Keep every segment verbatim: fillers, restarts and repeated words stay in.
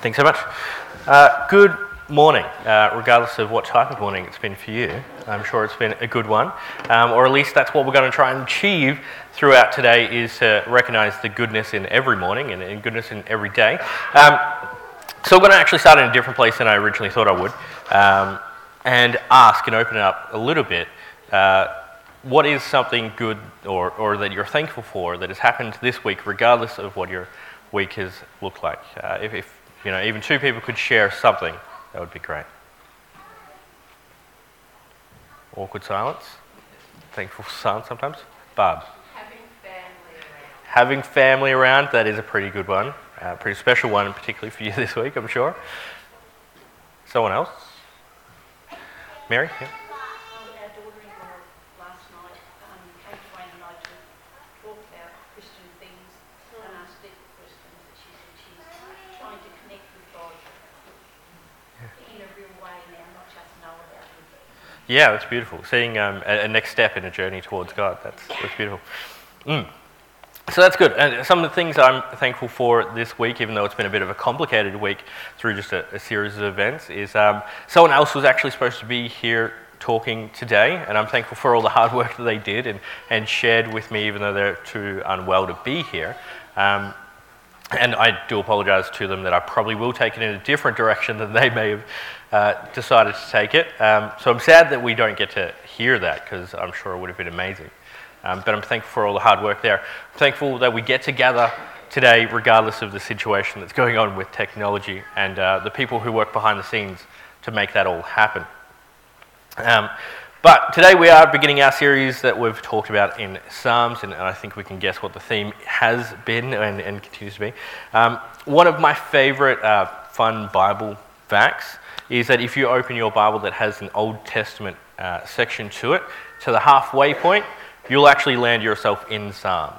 Thanks so much. Uh, good morning, uh, regardless of what type of morning it's been for you. I'm sure it's been a good one, um, or at least that's what we're going to try and achieve throughout today, is to recognise the goodness in every morning and, and goodness in every day. Um, so we're going to actually start in a different place than I originally thought I would, um, and ask and open it up a little bit. Uh, what is something good or, or that you're thankful for that has happened this week, regardless of what your week has looked like? Uh, if, if you know, even two people could share something, that would be great. Awkward silence. Thankful silence sometimes. Barb. Having family around. Having family around, that is a pretty good one. A pretty special one, particularly for you this week, I'm sure. Someone else? Mary? Yeah. Um, our daughter-in-law last night um, came to Wayne and I to talk about Christian things and ask deeper questions. That she said she's trying to connect with God in a real way now, not just know about Him. Yeah, that's beautiful. Seeing um, a, a next step in a journey towards God, that's, that's beautiful. Mm. So that's good. And some of the things I'm thankful for this week, even though it's been a bit of a complicated week through just a, a series of events, is um, someone else was actually supposed to be here talking today, and I'm thankful for all the hard work that they did and, and shared with me, even though they're too unwell to be here. Um, and I do apologise to them that I probably will take it in a different direction than they may have uh, decided to take it. Um, so I'm sad that we don't get to hear that, because I'm sure it would have been amazing. Um, but I'm thankful for all the hard work there. I'm thankful that we get together today regardless of the situation that's going on with technology and uh, the people who work behind the scenes to make that all happen. Um, but today we are beginning our series that we've talked about in Psalms, and, and I think we can guess what the theme has been and, and continues to be. Um, one of my favourite uh, fun Bible facts is that if you open your Bible that has an Old Testament uh, section to it, to the halfway point, you'll actually land yourself in Psalms.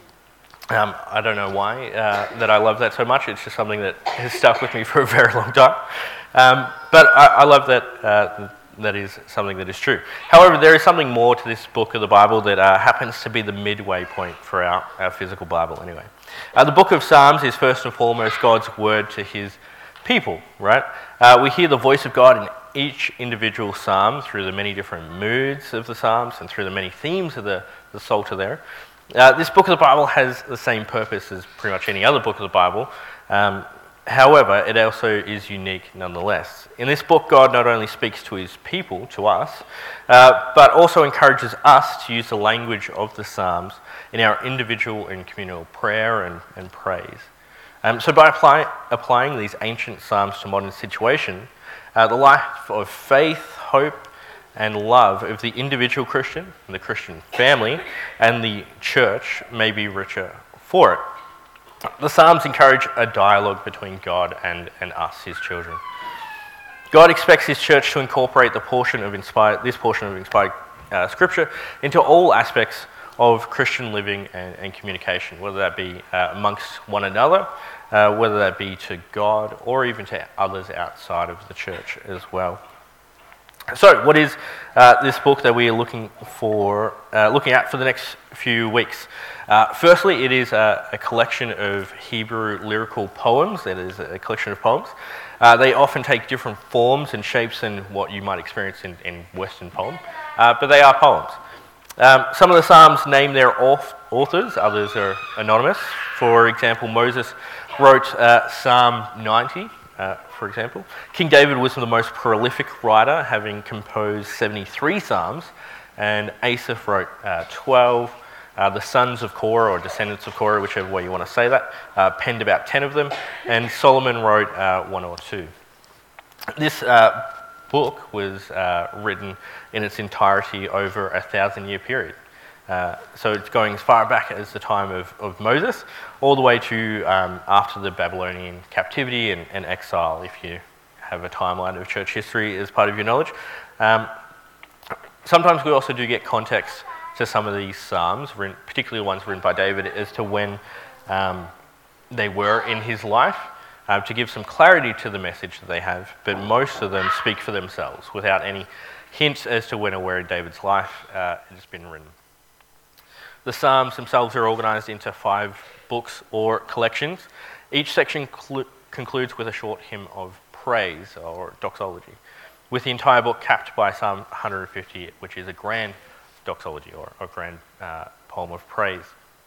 Um, I don't know why uh, that I love that so much. It's just something that has stuck with me for a very long time. Um, but I, I love that uh, that is something that is true. However, there is something more to this book of the Bible that uh, happens to be the midway point for our, our physical Bible anyway. Uh, the book of Psalms is first and foremost God's word to his people, right? Uh, we hear the voice of God in each individual psalm through the many different moods of the psalms and through the many themes of the, the Psalter there. Uh, this book of the Bible has the same purpose as pretty much any other book of the Bible. Um, however, it also is unique nonetheless. In this book, God not only speaks to his people, to us, uh, but also encourages us to use the language of the psalms in our individual and communal prayer and, and praise. Um, so by apply, applying these ancient psalms to modern situation, Uh, the life of faith, hope, and love of the individual Christian, and the Christian family, and the church may be richer for it. The Psalms encourage a dialogue between God and, and us, his children. God expects his church to incorporate the portion of inspired, this portion of inspired uh, scripture into all aspects of Christian living and, and communication, whether that be uh, amongst one another, Uh, whether that be to God or even to others outside of the church as well. So, what is uh, this book that we are looking for, uh, looking at for the next few weeks? Uh, firstly, it is a, a collection of Hebrew lyrical poems. It is a collection of poems. Uh, they often take different forms and shapes than what you might experience in, in Western poem, uh, but they are poems. Um, some of the Psalms name their authors, others are anonymous. For example, Moses wrote uh, Psalm ninety, uh, for example. King David was the most prolific writer, having composed seventy-three Psalms, and Asaph wrote uh, twelve. Uh, the sons of Korah, or descendants of Korah, whichever way you want to say that, uh, penned about ten of them, and Solomon wrote uh, one or two. This uh, book was uh, written in its entirety over a thousand-year period. Uh, so it's going as far back as the time of, of Moses, all the way to um, after the Babylonian captivity and, and exile, if you have a timeline of church history as part of your knowledge. Um, sometimes we also do get context to some of these psalms, written, particularly ones written by David, as to when um, they were in his life, uh, to give some clarity to the message that they have, but most of them speak for themselves without any hints as to when or where in David's life uh, it has been written. The Psalms themselves are organised into five books or collections. Each section cl- concludes with a short hymn of praise or doxology, with the entire book capped by Psalm one hundred fifty, which is a grand doxology or a grand uh, poem of praise.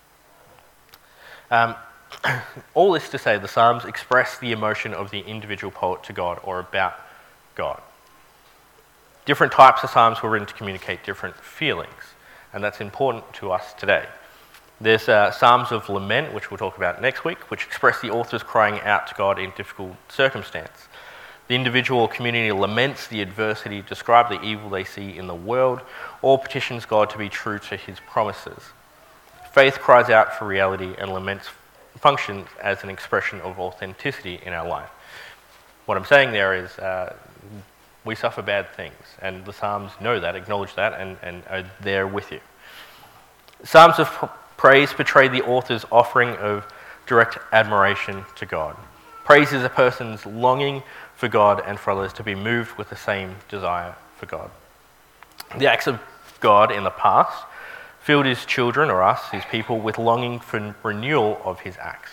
Um, all this to say, the Psalms express the emotion of the individual poet to God or about God. Different types of Psalms were written to communicate different feelings, and that's important to us today. There's uh, Psalms of Lament, which we'll talk about next week, which express the authors crying out to God in difficult circumstance. The individual or community laments the adversity, describe the evil they see in the world, or petitions God to be true to his promises. Faith cries out for reality, and laments functions as an expression of authenticity in our life. What I'm saying there is uh, we suffer bad things, and the Psalms know that, acknowledge that, and, and are there with you. Psalms of pr- praise portray the author's offering of direct admiration to God. Praise is a person's longing for God and for others to be moved with the same desire for God. The acts of God in the past filled his children, or us, his people, with longing for renewal of his acts.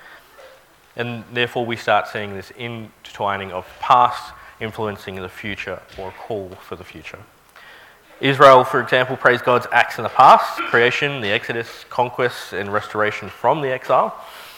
And therefore we start seeing this intertwining of past influencing the future, or a call for the future. Israel, for example, praised God's acts in the past, creation, the Exodus, conquest and restoration from the exile,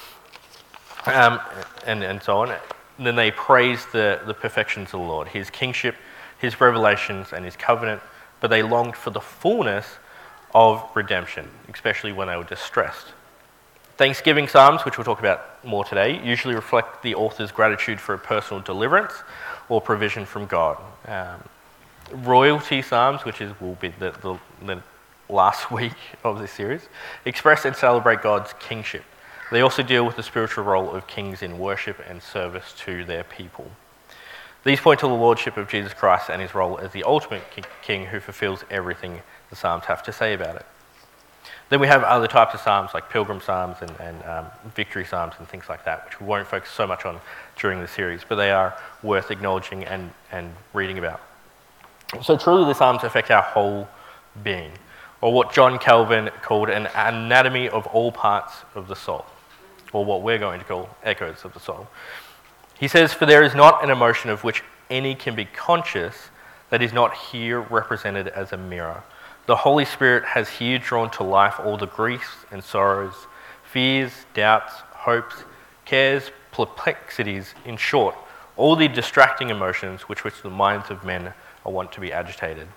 um, and, and so on. And then they praised the, the perfections of the Lord, his kingship, his revelations and his covenant, but they longed for the fullness of redemption, especially when they were distressed. Thanksgiving Psalms, which we'll talk about more today, usually reflect the author's gratitude for a personal deliverance or provision from God. Um, royalty Psalms, which is will be the, the, the last week of this series, express and celebrate God's kingship. They also deal with the spiritual role of kings in worship and service to their people. These point to the lordship of Jesus Christ and his role as the ultimate king who fulfills everything the Psalms have to say about it. Then we have other types of Psalms like Pilgrim Psalms and, and um, Victory Psalms and things like that, which we won't focus so much on during the series, but they are worth acknowledging and, and reading about. So truly the Psalms affect our whole being, or what John Calvin called an anatomy of all parts of the soul, or what we're going to call echoes of the soul. He says, "For there is not an emotion of which any can be conscious that is not here represented as a mirror. The Holy Spirit has here drawn to life all the griefs and sorrows, fears, doubts, hopes, cares, perplexities, in short, all the distracting emotions with which the minds of men are wont to be agitated."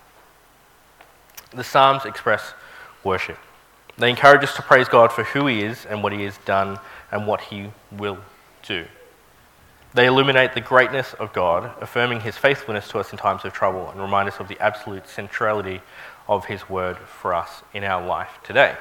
The Psalms express worship. They encourage us to praise God for who he is and what he has done and what he will do. They illuminate the greatness of God, affirming his faithfulness to us in times of trouble, and remind us of the absolute centrality of his word for us in our life today.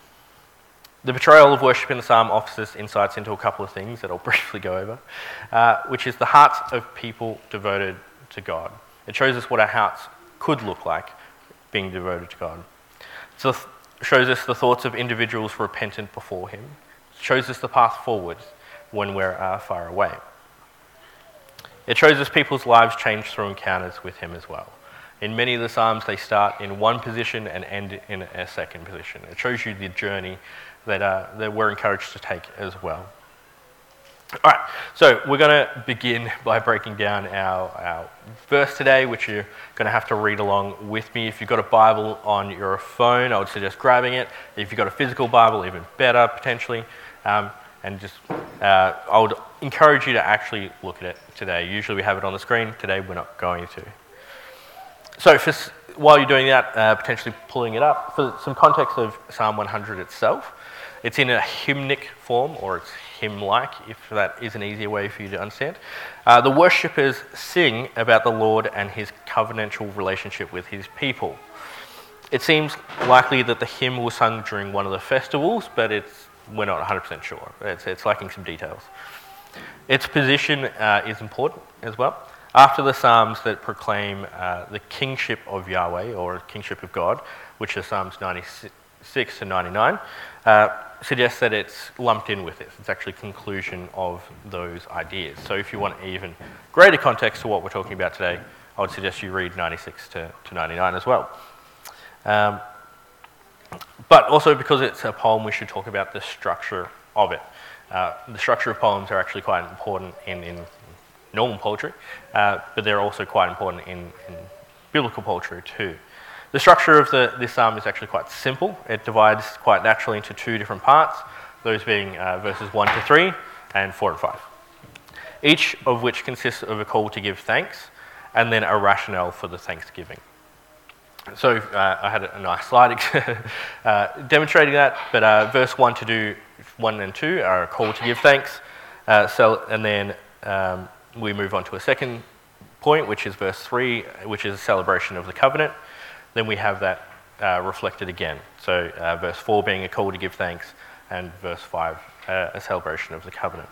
The portrayal of worship in the psalm offers us insights into a couple of things that I'll briefly go over, uh, which is the hearts of people devoted to God. It shows us what our hearts could look like being devoted to God. So it shows us the thoughts of individuals repentant before him. It shows us the path forward when we're uh, far away. It shows us people's lives change through encounters with him as well. In many of the Psalms, they start in one position and end in a second position. It shows you the journey that, uh, that we're encouraged to take as well. All right, so we're going to begin by breaking down our, our verse today, which you're going to have to read along with me. If you've got a Bible on your phone, I would suggest grabbing it. If you've got a physical Bible, even better, potentially. Um, and just, uh, I would encourage you to actually look at it today. Usually we have it on the screen. Today we're not going to. So for, while you're doing that, uh, potentially pulling it up, for some context of Psalm one hundred itself, it's in a hymnic form, or it's hymn-like, if that is an easier way for you to understand. Uh, the worshippers sing about the Lord and his covenantal relationship with his people. It seems likely that the hymn was sung during one of the festivals, but it's we're not one hundred percent sure. It's, it's lacking some details. Its position uh, is important as well. After the Psalms that proclaim uh, the kingship of Yahweh, or kingship of God, which are Psalms ninety-six to ninety-nine, uh, suggests that it's lumped in with this. It's actually conclusion of those ideas. So if you want even greater context to what we're talking about today, I would suggest you read ninety-six to ninety-nine as well. Um, but also because it's a poem, we should talk about the structure of it. Uh, the structure of poems are actually quite important in, in normal poetry, uh, but they're also quite important in, in biblical poetry too. The structure of the, this psalm is actually quite simple. It divides quite naturally into two different parts, those being uh, verses one to three and four and five. Each of which consists of a call to give thanks and then a rationale for the thanksgiving. So uh, I had a nice slide uh, demonstrating that, but uh, verse one to do one and two are a call to give thanks, uh, so, and then um, we move on to a second point, which is verse three, which is a celebration of the covenant. Then we have that uh, reflected again. So uh, verse four being a call to give thanks, and verse five uh, a celebration of the covenant.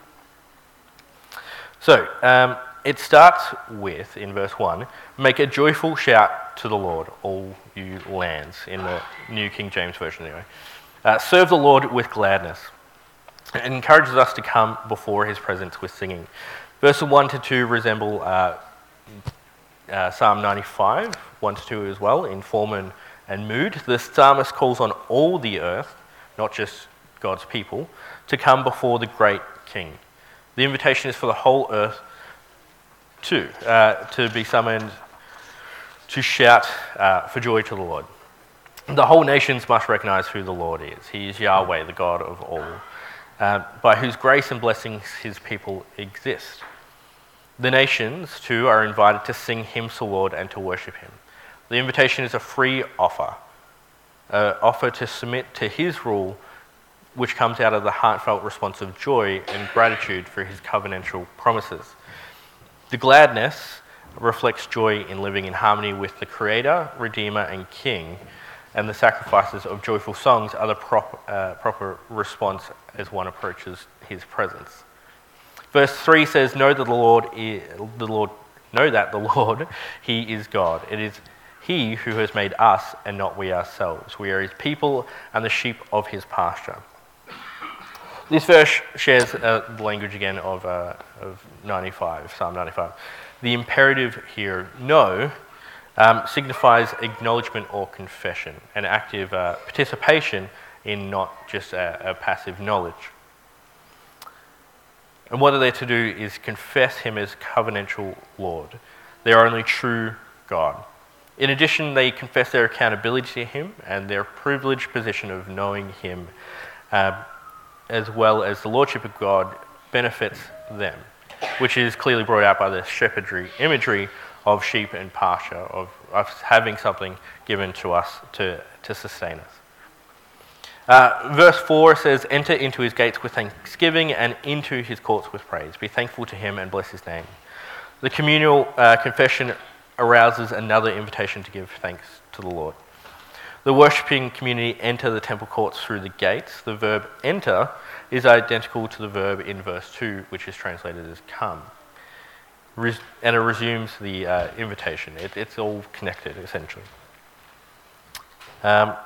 So um, it starts with, in verse one, make a joyful shout to the Lord, all you lands, in the New King James Version anyway. Uh, serve the Lord with gladness. It encourages us to come before his presence with singing. Verses one to two resemble uh, uh, Psalm ninety-five, one to two as well, in form and, and mood. The psalmist calls on all the earth, not just God's people, to come before the great King. The invitation is for the whole earth too, uh, to be summoned to shout uh, for joy to the Lord. The whole nations must recognize who the Lord is. He is Yahweh, the God of all, uh, by whose grace and blessings his people exist. The nations, too, are invited to sing hymns to the Lord and to worship him. The invitation is a free offer, an offer to submit to his rule, which comes out of the heartfelt response of joy and gratitude for his covenantal promises. The gladness reflects joy in living in harmony with the Creator, Redeemer, and King, and the sacrifices of joyful songs are the prop, uh, proper response as one approaches his presence. Verse three says, "Know that the Lord, is, the Lord, know that the Lord, he is God. It is he who has made us, and not we ourselves. We are his people and the sheep of his pasture." This verse shares uh, the language again of, uh, of ninety-five, Psalm ninety-five. The imperative here, know, um, signifies acknowledgement or confession, an active uh, participation in not just a, a passive knowledge. And what they're to do is confess him as covenantal Lord, their only true God. In addition, they confess their accountability to him and their privileged position of knowing him, uh, as well as the lordship of God benefits them, which is clearly brought out by the shepherdry imagery of sheep and pasture, of us having something given to us to, to sustain us. Uh, verse four says, "Enter into his gates with thanksgiving and into his courts with praise. Be thankful to him and bless his name." The communal uh, confession arouses another invitation to give thanks to the Lord. The worshipping community enter the temple courts through the gates. The verb enter is identical to the verb in verse two, which is translated as come. Res- and it resumes the uh, invitation. It, it's all connected, essentially. Um,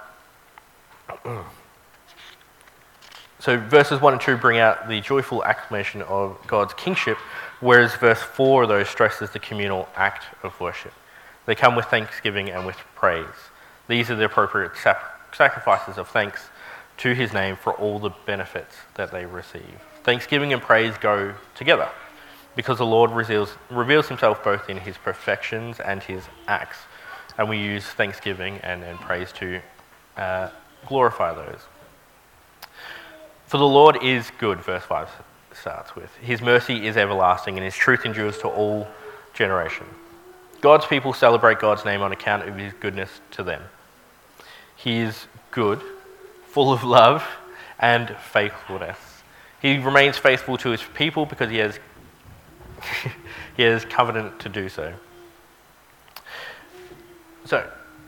so verses one and two bring out the joyful acclamation of God's kingship, whereas verse four, though, stresses the communal act of worship. They come with thanksgiving and with praise. These are the appropriate sac- sacrifices of thanks to his name for all the benefits that they receive. Thanksgiving and praise go together because the Lord reveals, reveals himself both in his perfections and his acts. And we use thanksgiving and, and praise to uh, glorify those. For the Lord is good, verse five starts with. His mercy is everlasting and his truth endures to all generation. God's people celebrate God's name on account of his goodness to them. He is good, full of love and faithfulness. He remains faithful to his people because he has he has covenant to do so. So,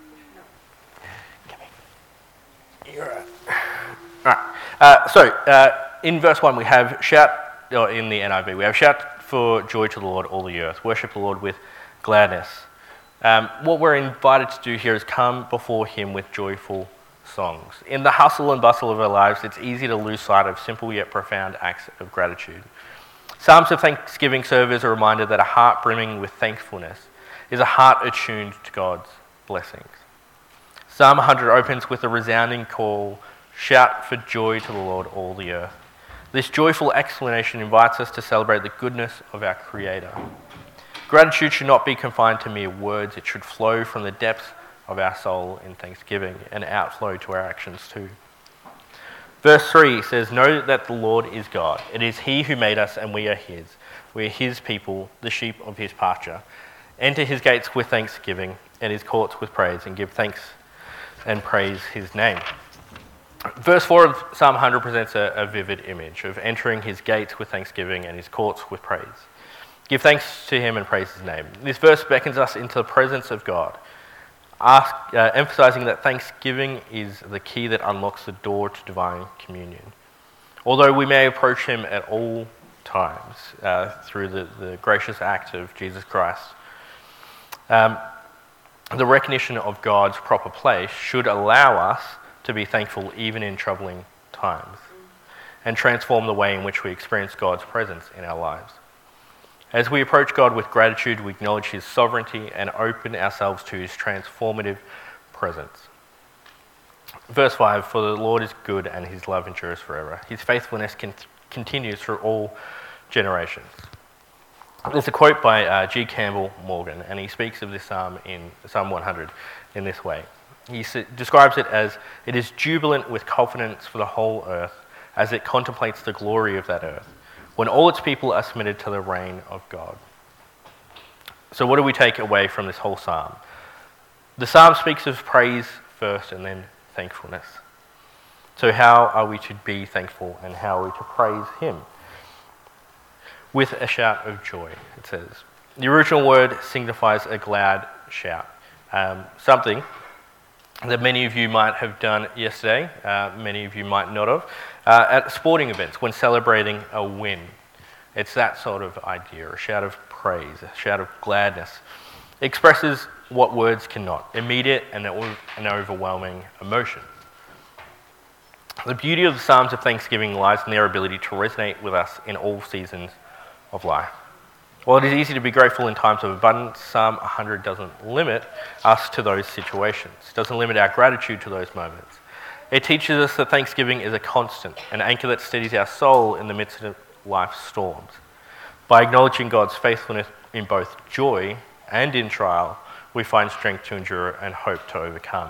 you're right. All right. Uh, so, uh, in verse one, we have shout, or in the N I V, we have shout for joy to the Lord, all the earth. Worship the Lord with gladness. Um, what we're invited to do here is come before him with joyful songs. In the hustle and bustle of our lives, it's easy to lose sight of simple yet profound acts of gratitude. Psalms of thanksgiving serve as a reminder that a heart brimming with thankfulness is a heart attuned to God's blessings. Psalm one hundred opens with a resounding call, shout for joy to the Lord, all the earth. This joyful explanation invites us to celebrate the goodness of our Creator. Gratitude should not be confined to mere words. It should flow from the depths of our soul in thanksgiving and outflow to our actions too. Verse three says, "Know that the Lord is God. It is He who made us and we are His. We are His people, the sheep of His pasture. Enter His gates with thanksgiving and His courts with praise, and give thanks and praise His name." Verse four of Psalm one hundred presents a, a vivid image of entering His gates with thanksgiving and His courts with praise. Give thanks to Him and praise His name. This verse beckons us into the presence of God, ask, uh, emphasizing that thanksgiving is the key that unlocks the door to divine communion. Although we may approach Him at all times uh, through the, the gracious act of Jesus Christ, um, the recognition of God's proper place should allow us to be thankful even in troubling times and transform the way in which we experience God's presence in our lives. As we approach God with gratitude, we acknowledge His sovereignty and open ourselves to His transformative presence. Verse five, "For the Lord is good and His love endures forever. His faithfulness con- continues through all generations." There's a quote by uh, G. Campbell Morgan, and he speaks of this psalm in Psalm one hundred in this way. He s- describes it as, "It is jubilant with confidence for the whole earth as it contemplates the glory of that earth, when all its people are submitted to the reign of God." So what do we take away from this whole psalm? The psalm speaks of praise first and then thankfulness. So how are we to be thankful and how are we to praise Him? With a shout of joy, it says. The original word signifies a glad shout, um, something that many of you might have done yesterday, uh, many of you might not have, uh, at sporting events when celebrating a win. It's that sort of idea, a shout of praise, a shout of gladness. It expresses what words cannot, immediate and an overwhelming emotion. The beauty of the Psalms of Thanksgiving lies in their ability to resonate with us in all seasons of life. While it is easy to be grateful in times of abundance, Psalm one hundred doesn't limit us to those situations. It doesn't limit our gratitude to those moments. It teaches us that thanksgiving is a constant, an anchor that steadies our soul in the midst of life's storms. By acknowledging God's faithfulness in both joy and in trial, we find strength to endure and hope to overcome.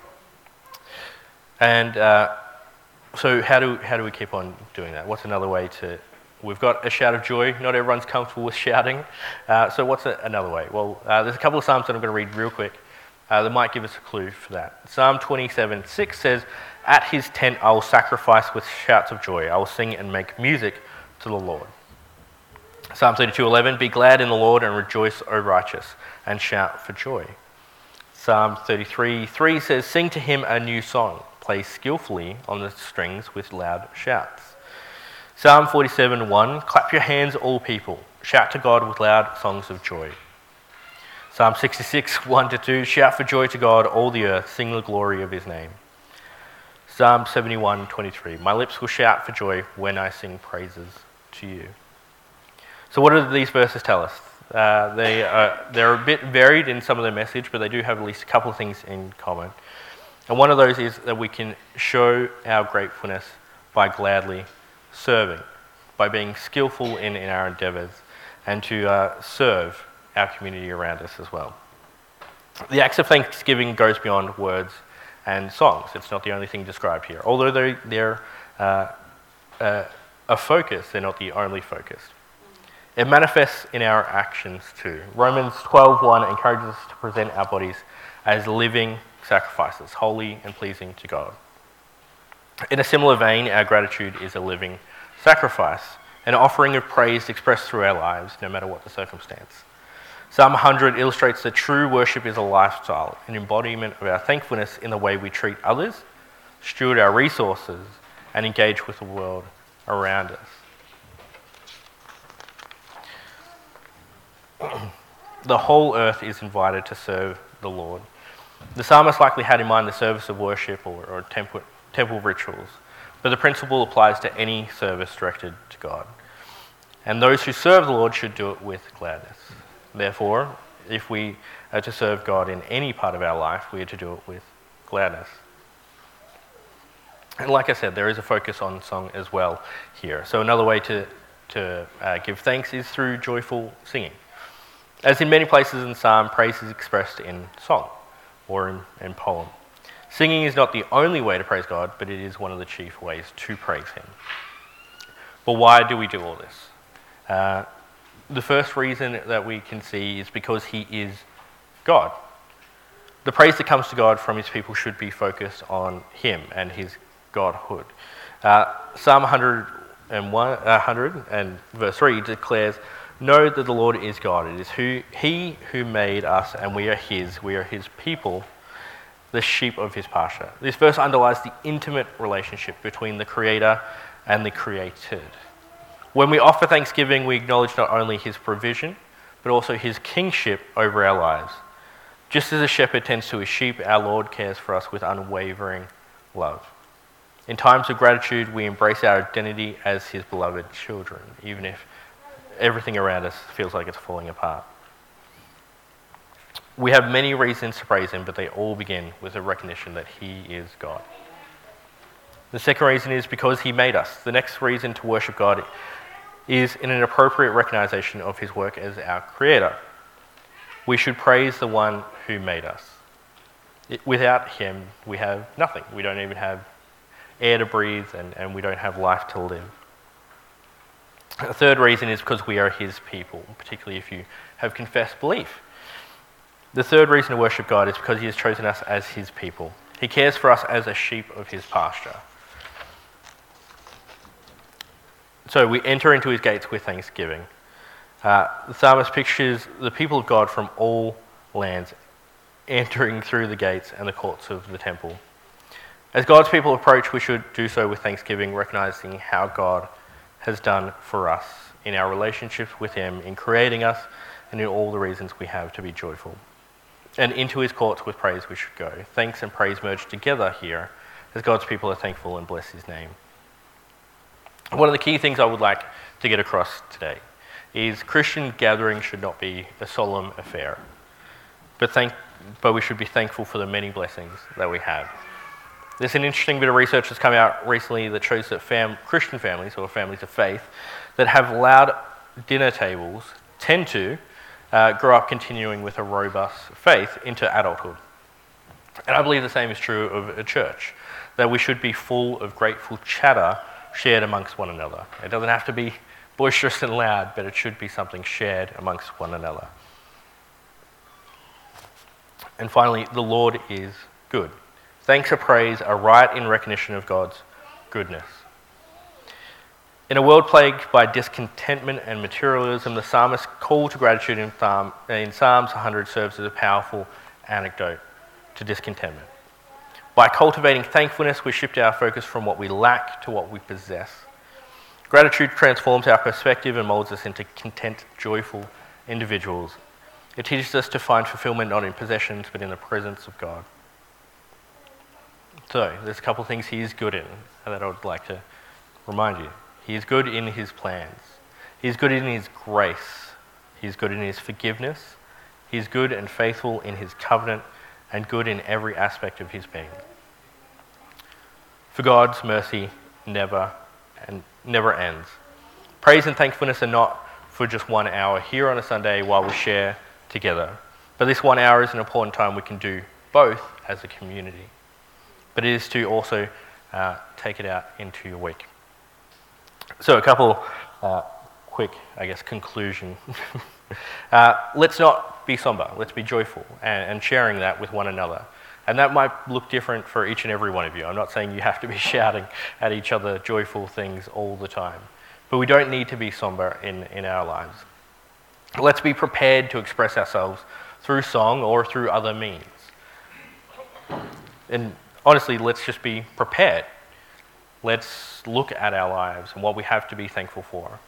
And uh, so how do, how do we keep on doing that? What's another way to... We've got a shout of joy. Not everyone's comfortable with shouting. Uh, so what's a, another way? Well, uh, there's a couple of Psalms that I'm going to read real quick uh, that might give us a clue for that. Psalm twenty-seven six says, "At His tent I will sacrifice with shouts of joy. I will sing and make music to the Lord." Psalm thirty-two eleven, "Be glad in the Lord and rejoice, O righteous, and shout for joy." Psalm thirty-three three says, "Sing to Him a new song. Play skillfully on the strings with loud shouts." Psalm forty-seven one, "Clap your hands, all people. Shout to God with loud songs of joy." Psalm sixty-six one to two, "Shout for joy to God, all the earth. Sing the glory of His name." Psalm seventy-one twenty-three, "My lips will shout for joy when I sing praises to you." So what do these verses tell us? Uh, they are, they're a bit varied in some of their message, but they do have at least a couple of things in common. And one of those is that we can show our gratefulness by gladly serving, by being skillful in, in our endeavours, and to uh, serve our community around us as well. The acts of thanksgiving goes beyond words and songs. It's not the only thing described here. Although they're, they're uh, uh, a focus, they're not the only focus. It manifests in our actions too. Romans twelve one encourages us to present our bodies as living sacrifices, holy and pleasing to God. In a similar vein, our gratitude is a living sacrifice, an offering of praise expressed through our lives, no matter what the circumstance. Psalm one hundred illustrates that true worship is a lifestyle, an embodiment of our thankfulness in the way we treat others, steward our resources, and engage with the world around us. The whole earth is invited to serve the Lord. The psalmist likely had in mind the service of worship or, or temple, temple rituals, but the principle applies to any service directed to God. And those who serve the Lord should do it with gladness. Therefore, if we are to serve God in any part of our life, we are to do it with gladness. And like I said, there is a focus on song as well here. So another way to, to uh, give thanks is through joyful singing. As in many places in Psalm, praise is expressed in song or in, in poem. Singing is not the only way to praise God, but it is one of the chief ways to praise him. But why do we do all this? Uh, the first reason that we can see is because he is God. The praise that comes to God from his people should be focused on him and his Godhood. Uh, Psalm one hundred and one, uh, one hundred and verse three declares, "Know that the Lord is God. It is who, he who made us, and we are his. We are his people, the sheep of his pasture." This verse underlies the intimate relationship between the Creator and the created. When we offer thanksgiving, we acknowledge not only his provision, but also his kingship over our lives. Just as a shepherd tends to his sheep, our Lord cares for us with unwavering love. In times of gratitude, we embrace our identity as his beloved children, even if everything around us feels like it's falling apart. We have many reasons to praise him, but they all begin with a recognition that he is God. The second reason is because he made us. The next reason to worship God is in an appropriate recognition of his work as our creator. We should praise the one who made us. It, without him, we have nothing. We don't even have air to breathe, and, and we don't have life to live. The third reason is because we are his people, particularly if you have confessed belief. The third reason to worship God is because he has chosen us as his people. He cares for us as a sheep of his pasture. So we enter into his gates with thanksgiving. Uh, the psalmist pictures the people of God from all lands entering through the gates and the courts of the temple. As God's people approach, we should do so with thanksgiving, recognizing how God has done for us in our relationships with him, in creating us, and in all the reasons we have to be joyful. And into his courts with praise we should go. Thanks and praise merge together here as God's people are thankful and bless his name. One of the key things I would like to get across today is Christian gathering should not be a solemn affair, but, thank, but we should be thankful for the many blessings that we have. There's an interesting bit of research that's come out recently that shows that fam- Christian families, or families of faith, that have loud dinner tables tend to uh, grow up continuing with a robust faith into adulthood. And I believe the same is true of a church, that we should be full of grateful chatter shared amongst one another. It doesn't have to be boisterous and loud, but it should be something shared amongst one another. And finally, the Lord is good. Thanks or praise are right in recognition of God's goodness. In a world plagued by discontentment and materialism, the psalmist's call to gratitude in, Psalm, in Psalms one hundred serves as a powerful antidote to discontentment. By cultivating thankfulness, we shift our focus from what we lack to what we possess. Gratitude transforms our perspective and molds us into content, joyful individuals. It teaches us to find fulfillment not in possessions, but in the presence of God. So, there's a couple of things he is good in that I would like to remind you. He is good in his plans. He is good in his grace. He is good in his forgiveness. He is good and faithful in his covenant, and good in every aspect of his being. For God's mercy never and never ends. Praise and thankfulness are not for just one hour here on a Sunday while we share together. But this one hour is an important time we can do both as a community. But it is to also uh, take it out into your week. So a couple uh, quick, I guess, conclusion. uh, let's not be somber. Let's be joyful and, and sharing that with one another. And that might look different for each and every one of you. I'm not saying you have to be shouting at each other joyful things all the time. But we don't need to be somber in, in our lives. Let's be prepared to express ourselves through song or through other means. And honestly, let's just be prepared. Let's look at our lives and what we have to be thankful for.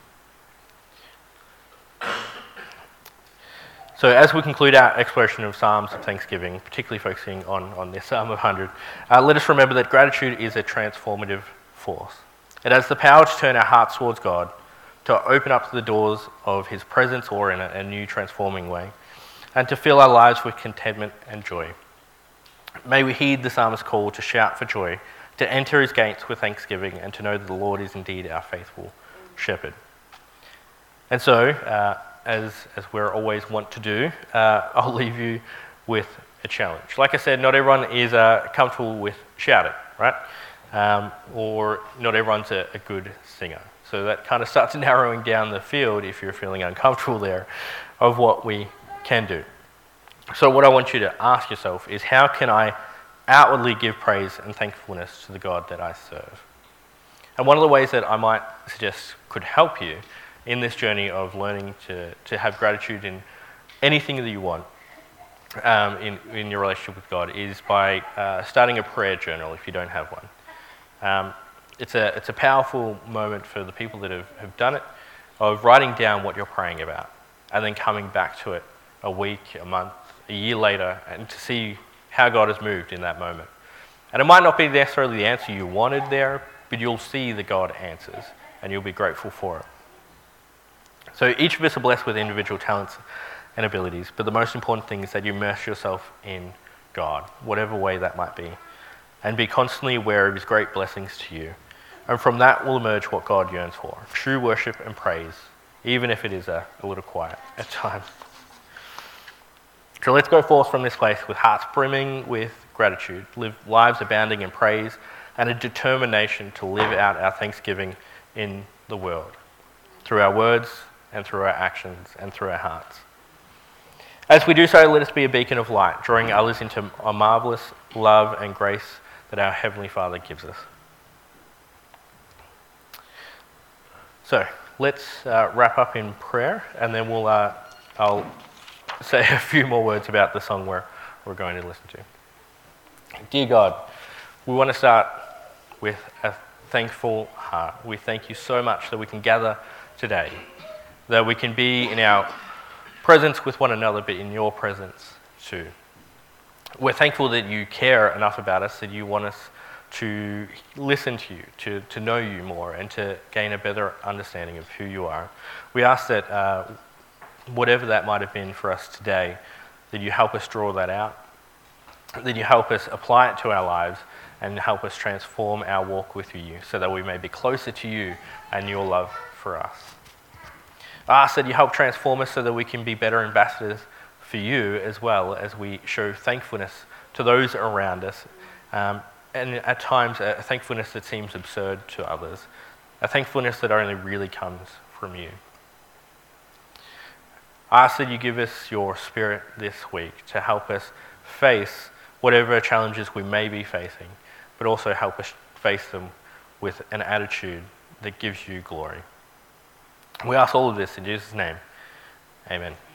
So as we conclude our exploration of Psalms of Thanksgiving, particularly focusing on, on this Psalm of one hundred, uh, let us remember that gratitude is a transformative force. It has the power to turn our hearts towards God, to open up the doors of his presence or in a, a new transforming way, and to fill our lives with contentment and joy. May we heed the psalmist's call to shout for joy, to enter his gates with thanksgiving, and to know that the Lord is indeed our faithful shepherd. And so, uh, as, as we're always want to do, uh, I'll leave you with a challenge. Like I said, not everyone is uh, comfortable with shouting, right? Um, or not everyone's a, a good singer. So that kind of starts narrowing down the field, if you're feeling uncomfortable there, of what we can do. So what I want you to ask yourself is, how can I outwardly give praise and thankfulness to the God that I serve? And one of the ways that I might suggest could help you in this journey of learning to, to have gratitude in anything that you want um, in, in your relationship with God is by uh, starting a prayer journal if you don't have one. Um, it's a it's a powerful moment for the people that have, have done it, of writing down what you're praying about and then coming back to it a week, a month, a year later, and to see how God has moved in that moment. And it might not be necessarily the answer you wanted there, but you'll see that God answers and you'll be grateful for it. So each of us are blessed with individual talents and abilities, but the most important thing is that you immerse yourself in God, whatever way that might be, and be constantly aware of his great blessings to you. And from that will emerge what God yearns for, true worship and praise, even if it is a, a little quiet at times. So let's go forth from this place with hearts brimming with gratitude, live lives abounding in praise, and a determination to live out our thanksgiving in the world, through our words and through our actions and through our hearts. As we do so, let us be a beacon of light, drawing others into a marvellous love and grace that our Heavenly Father gives us. So let's uh, wrap up in prayer, and then we'll uh, I'll say a few more words about the song we're, we're going to listen to. Dear God, we want to start with a thankful heart. We thank you so much that we can gather today, that we can be in our presence with one another, but in your presence too. We're thankful that you care enough about us, that you want us to listen to you, to, to know you more, and to gain a better understanding of who you are. We ask that uh, whatever that might have been for us today, that you help us draw that out, that you help us apply it to our lives, and help us transform our walk with you so that we may be closer to you and your love for us. I ask that you help transform us so that we can be better ambassadors for you, as well as we show thankfulness to those around us, um, and at times a thankfulness that seems absurd to others, a thankfulness that only really comes from you. I ask that you give us your Spirit this week to help us face whatever challenges we may be facing, but also help us face them with an attitude that gives you glory. We ask all of this in Jesus' name. Amen.